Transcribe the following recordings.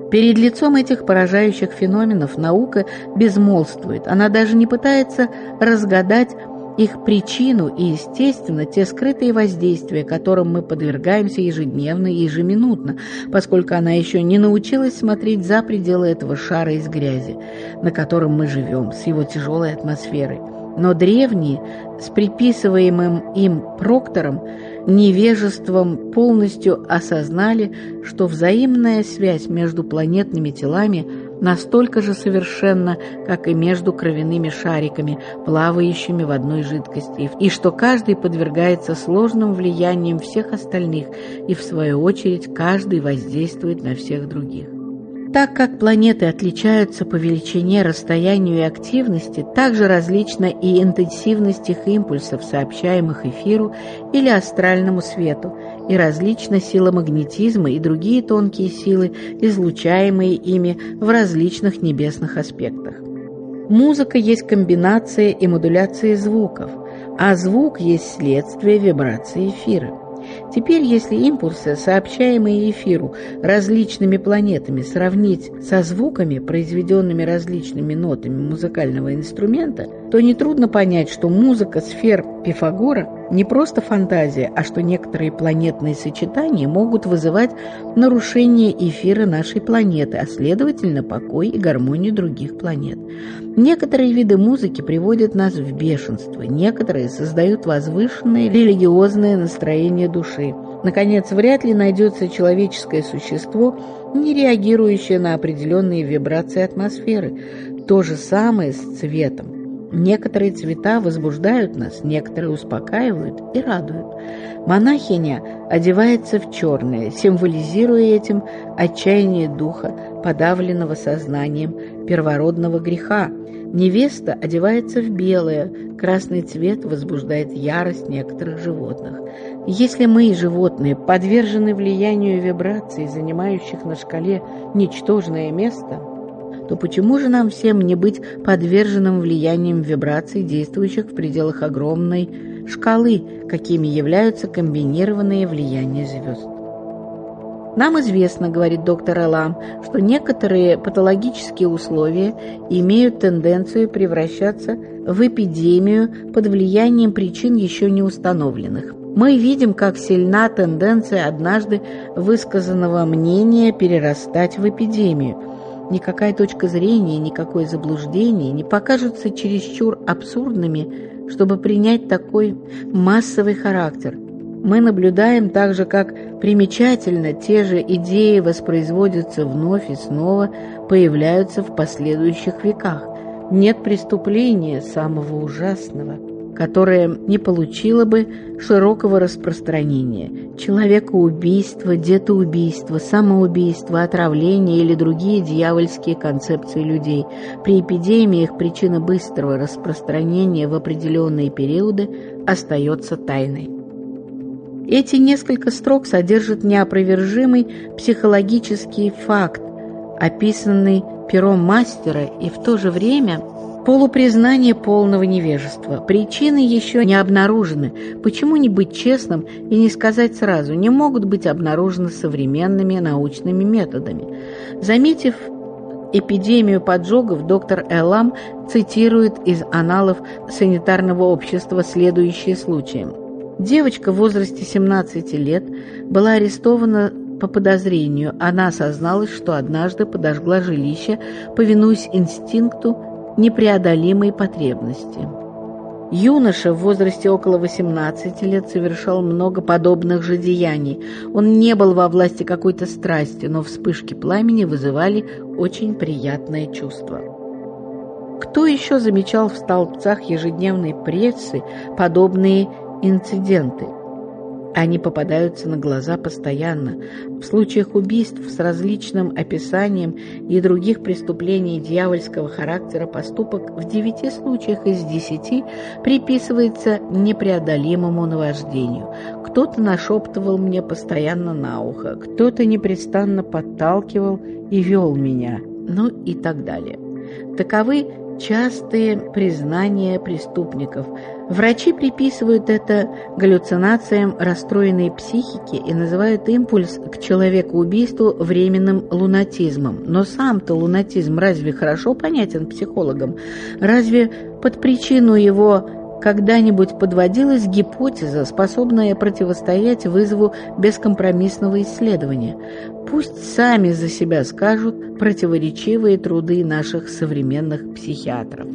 Перед лицом этих поражающих феноменов наука безмолвствует, она даже не пытается разгадать их причину и, естественно, те скрытые воздействия, которым мы подвергаемся ежедневно и ежеминутно, поскольку она еще не научилась смотреть за пределы этого шара из грязи, на котором мы живем, с его тяжелой атмосферой. Но древние, с приписываемым им Проктором невежеством, полностью осознали, что взаимная связь между планетными телами настолько же совершенна, как и между кровяными шариками, плавающими в одной жидкости, и что каждый подвергается сложным влияниям всех остальных, и в свою очередь каждый воздействует на всех других. Так как планеты отличаются по величине, расстоянию и активности, так же различна и интенсивность их импульсов, сообщаемых эфиру или астральному свету, и различна сила магнетизма и другие тонкие силы, излучаемые ими в различных небесных аспектах. Музыка есть комбинация и модуляция звуков, а звук есть следствие вибрации эфира. Теперь, если импульсы, сообщаемые эфиру различными планетами, сравнить со звуками, произведенными различными нотами музыкального инструмента, то нетрудно понять, что музыка сфер Пифагора не просто фантазия, а что некоторые планетные сочетания могут вызывать нарушение эфира нашей планеты, а следовательно покой и гармонию других планет. Некоторые виды музыки приводят нас в бешенство, некоторые создают возвышенное религиозное настроение души. Наконец, вряд ли найдется человеческое существо, не реагирующее на определенные вибрации атмосферы. То же самое с цветом. Некоторые цвета возбуждают нас, некоторые успокаивают и радуют. Монахиня одевается в черное, символизируя этим отчаяние духа, подавленного сознанием первородного греха. Невеста одевается в белое, красный цвет возбуждает ярость некоторых животных. Если мы, животные, подвержены влиянию вибраций, занимающих на шкале ничтожное место, то почему же нам всем не быть подверженным влиянием вибраций, действующих в пределах огромной шкалы, какими являются комбинированные влияния звезд? Нам известно, говорит доктор Элам, что некоторые патологические условия имеют тенденцию превращаться в эпидемию под влиянием причин еще не установленных. Мы видим, как сильна тенденция однажды высказанного мнения перерастать в эпидемию. Никакая точка зрения, никакое заблуждение не покажутся чересчур абсурдными, чтобы принять такой массовый характер. Мы наблюдаем также, как примечательно те же идеи воспроизводятся вновь и снова, появляются в последующих веках. Нет преступления самого ужасного, которое не получило бы широкого распространения. Человекоубийство, детоубийство, самоубийство, отравление или другие дьявольские концепции людей. При эпидемиях причина быстрого распространения в определенные периоды остается тайной. Эти несколько строк содержат неопровержимый психологический факт, описанный пером мастера, и в то же время полупризнание полного невежества. Причины еще не обнаружены. Почему не быть честным и не сказать сразу? Не могут быть обнаружены современными научными методами. Заметив эпидемию поджогов, доктор Элам цитирует из аналов санитарного общества следующие случаи. Девочка в возрасте 17 лет была арестована по подозрению. Она осозналась, что однажды подожгла жилище, повинуясь инстинкту непреодолимой потребности. Юноша в возрасте около 18 лет совершал много подобных же деяний. Он не был во власти какой-то страсти, но вспышки пламени вызывали очень приятное чувство. Кто еще замечал в столбцах ежедневной прессы подобные инциденты? Они попадаются на глаза постоянно. В случаях убийств с различным описанием и других преступлений дьявольского характера поступок в 9 случаях из 10 приписывается непреодолимому наваждению. Кто-то нашептывал мне постоянно на ухо, кто-то непрестанно подталкивал и вел меня, ну и так далее. Таковы частые признания преступников, Врачи приписывают это галлюцинациям расстроенной психики и называют импульс к человекоубийству временным лунатизмом. Но сам-то лунатизм разве хорошо понятен психологам? Разве под причину его когда-нибудь подводилась гипотеза, способная противостоять вызову бескомпромиссного исследования? Пусть сами за себя скажут противоречивые труды наших современных психиатров.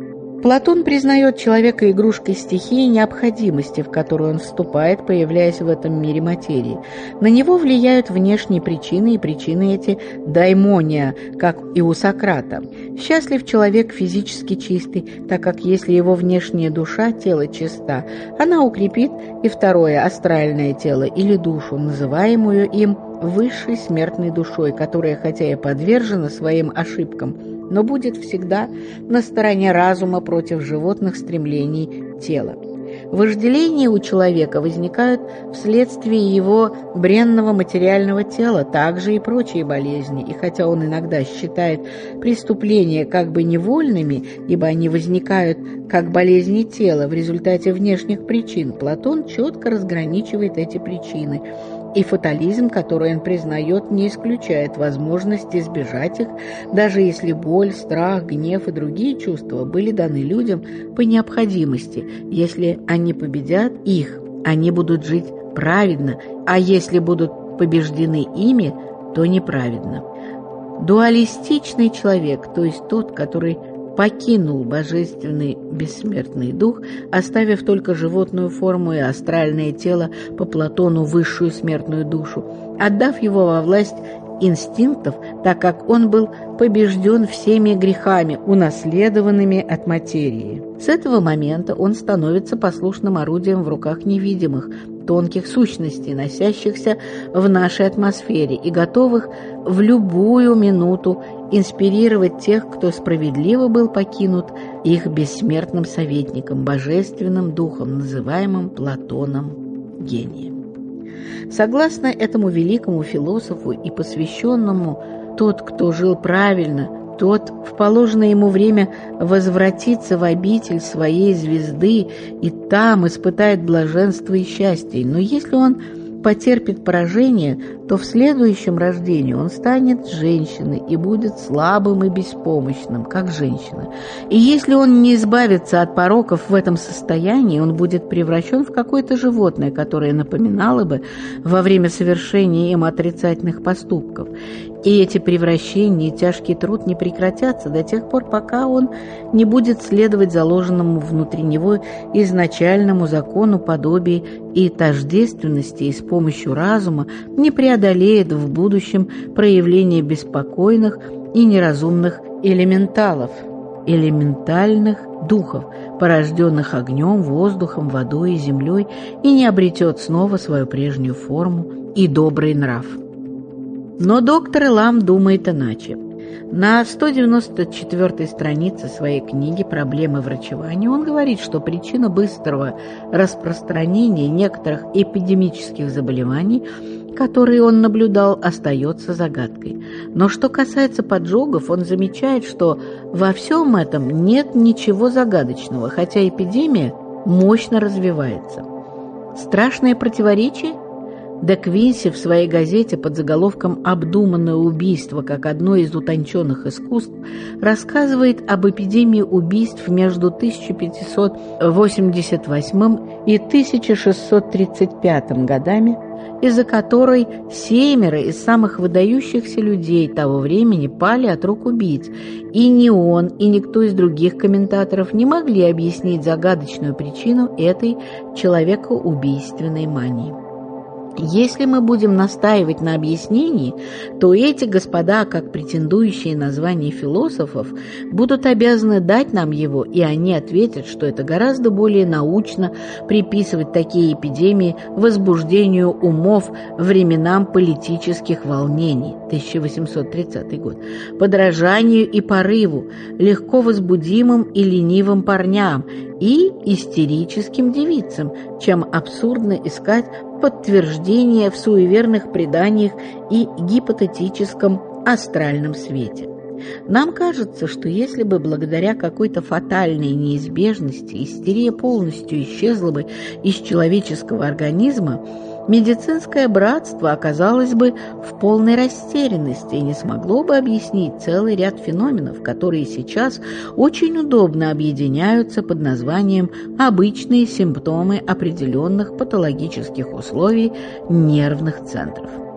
Платон признает человека игрушкой стихии необходимости, в которую он вступает, появляясь в этом мире материи. На него влияют внешние причины, и причины эти – даймония, как и у Сократа. Счастлив человек физически чистый, так как если его внешняя душа, тело чиста, она укрепит и второе астральное тело или душу, называемую им высшей смертной душой, которая хотя и подвержена своим ошибкам, но будет всегда на стороне разума против животных стремлений тела. Вожделения у человека возникают вследствие его бренного материального тела, также и прочие болезни, и хотя он иногда считает преступления как бы невольными, ибо они возникают как болезни тела в результате внешних причин, Платон четко разграничивает эти причины, и фатализм, который он признает, не исключает возможности избежать их, даже если боль, страх, гнев и другие чувства были даны людям по необходимости. Если они победят их, они будут жить праведно, а если будут побеждены ими, то неправедно. Дуалистичный человек, то есть тот, который покинул божественный бессмертный дух, оставив только животную форму и астральное тело, по Платону высшую смертную душу, отдав его во власть инстинктов, так как он был побежден всеми грехами, унаследованными от материи. С этого момента он становится послушным орудием в руках невидимых, тонких сущностей, носящихся в нашей атмосфере и готовых в любую минуту инспирировать тех, кто справедливо был покинут их бессмертным советником, божественным духом, называемым Платоном гением. Согласно этому великому философу и посвященному, тот, кто жил правильно, тот в положенное ему время возвратится в обитель своей звезды и там испытает блаженство и счастье. Но если он потерпит поражение, то в следующем рождении он станет женщиной и будет слабым и беспомощным, как женщина. И если он не избавится от пороков в этом состоянии, он будет превращен в какое-то животное, которое напоминало бы во время совершения им отрицательных поступков. И эти превращения и тяжкий труд не прекратятся до тех пор, пока он не будет следовать заложенному внутри него изначальному закону подобия и тождественности и с помощью разума не преодолеет в будущем проявление беспокойных и неразумных элементалов, элементальных духов, порожденных огнем, воздухом, водой и землей, и не обретет снова свою прежнюю форму и добрый нрав. Но доктор Элам думает иначе. На 194-й странице своей книги «Проблемы врачевания» он говорит, что причина быстрого распространения некоторых эпидемических заболеваний, которые он наблюдал, остается загадкой. Но что касается поджогов, он замечает, что во всем этом нет ничего загадочного, хотя эпидемия мощно развивается. Страшное противоречие? Де Квинси в своей газете под заголовком «Обдуманное убийство как одно из утонченных искусств» рассказывает об эпидемии убийств между 1588 и 1635 годами, из-за которой 7 из самых выдающихся людей того времени пали от рук убийц, и ни он, и никто из других комментаторов не могли объяснить загадочную причину этой человекоубийственной мании. Если мы будем настаивать на объяснении, то эти господа, как претендующие на звание философов, будут обязаны дать нам его, и они ответят, что это гораздо более научно приписывать такие эпидемии возбуждению умов временам политических волнений, 1830 год, подражанию и порыву, легко возбудимым и ленивым парням и истерическим девицам, чем абсурдно искать подтверждение в суеверных преданиях и гипотетическом астральном свете. Нам кажется, что если бы благодаря какой-то фатальной неизбежности истерия полностью исчезла бы из человеческого организма, медицинское братство оказалось бы в полной растерянности и не смогло бы объяснить целый ряд феноменов, которые сейчас очень удобно объединяются под названием «обычные симптомы определенных патологических условий нервных центров».